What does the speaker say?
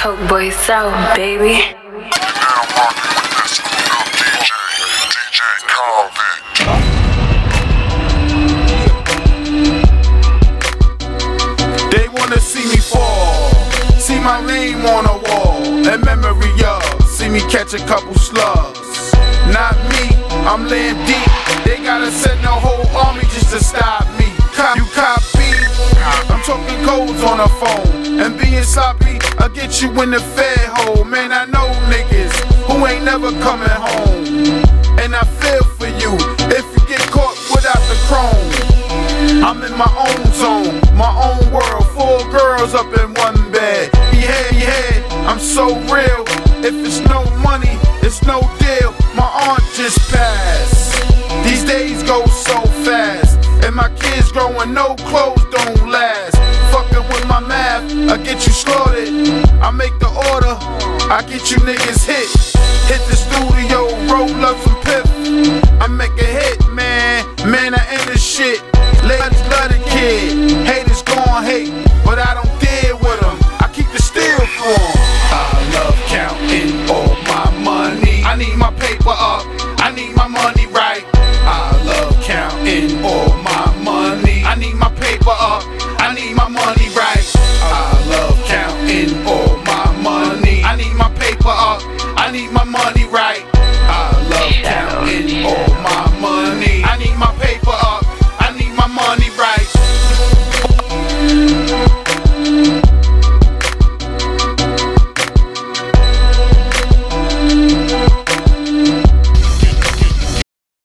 Coke boy sound, baby. Now rockin' with this screwed up DJ Convict. They wanna see me fall, see my name on a wall, and memory of, see me catch a couple slugs. Not me, I'm laying deep. They gotta send a whole army just to stop me. You copy? I'm talking codes on the phone, and being sloppy, I'll get you in the fed hole. Man, I know niggas who ain't never coming home, and I feel for you if you get caught without the chrome. I'm in my own zone, my own world, 4 girls up in one bed. Yeah, I'm so real. If it's no money, it's no deal. My aunt just passed. These days go so fast, and my kids growing, no clothes don't last. Fucking with my math, I get you slaughtered. I make the order, I get you niggas hit. Hit the studio, roll up some pip. I make a hit, man, I end this shit. Ladies love the kid, haters gon' hate, but I don't deal with them. I keep the steel for them. I love counting all my money. I need my paper up, I need my money right. I love counting all my money. I need my paper up, I need my money